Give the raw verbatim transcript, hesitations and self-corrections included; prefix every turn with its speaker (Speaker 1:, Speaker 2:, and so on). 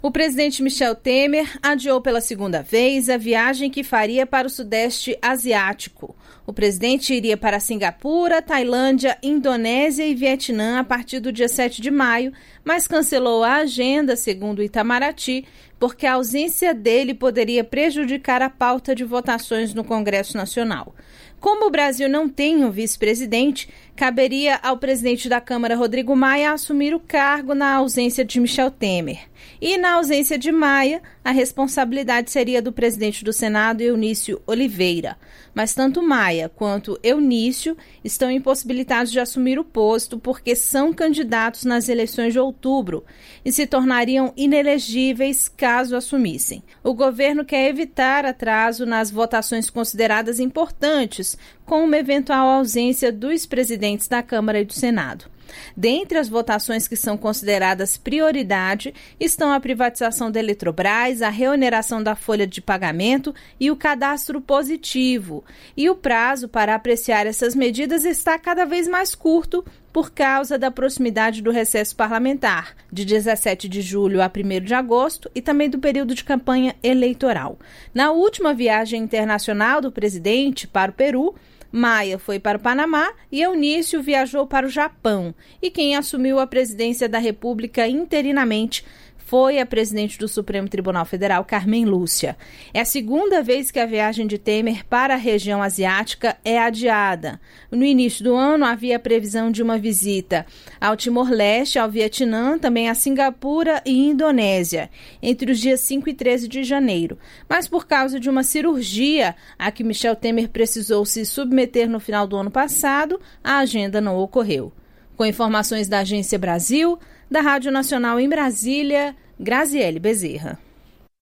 Speaker 1: O presidente Michel Temer adiou pela segunda vez a viagem que faria para o Sudeste Asiático. O presidente iria para Singapura, Tailândia, Indonésia e Vietnã a partir do dia sete de maio, mas cancelou a agenda, segundo o Itamaraty, porque a ausência dele poderia prejudicar a pauta de votações no Congresso Nacional. Como o Brasil não tem um vice-presidente, caberia ao presidente da Câmara, Rodrigo Maia, assumir o cargo na ausência de Michel Temer. E na ausência de Maia, a responsabilidade seria do presidente do Senado, Eunício Oliveira. Mas tanto Maia quanto Eunício estão impossibilitados de assumir o posto porque são candidatos nas eleições de outubro e se tornariam inelegíveis caso assumissem. O governo quer evitar atraso nas votações consideradas importantes, com uma eventual ausência dos presidentes da Câmara e do Senado. Dentre as votações que são consideradas prioridade estão a privatização da Eletrobras, a reoneração da folha de pagamento e o cadastro positivo. E o prazo para apreciar essas medidas está cada vez mais curto por causa da proximidade do recesso parlamentar, de dezessete de julho a primeiro de agosto, e também do período de campanha eleitoral. Na última viagem internacional do presidente para o Peru, Maia foi para o Panamá e Eunício viajou para o Japão. E quem assumiu a presidência da República interinamente foi a presidente do Supremo Tribunal Federal, Carmen Lúcia. É a segunda vez que a viagem de Temer para a região asiática é adiada. No início do ano, havia a previsão de uma visita ao Timor-Leste, ao Vietnã, também a Singapura e Indonésia, entre os dias cinco e treze de janeiro. Mas por causa de uma cirurgia a que Michel Temer precisou se submeter no final do ano passado, a agenda não ocorreu. Com informações da Agência Brasil, da Rádio Nacional em Brasília, Graziele Bezerra.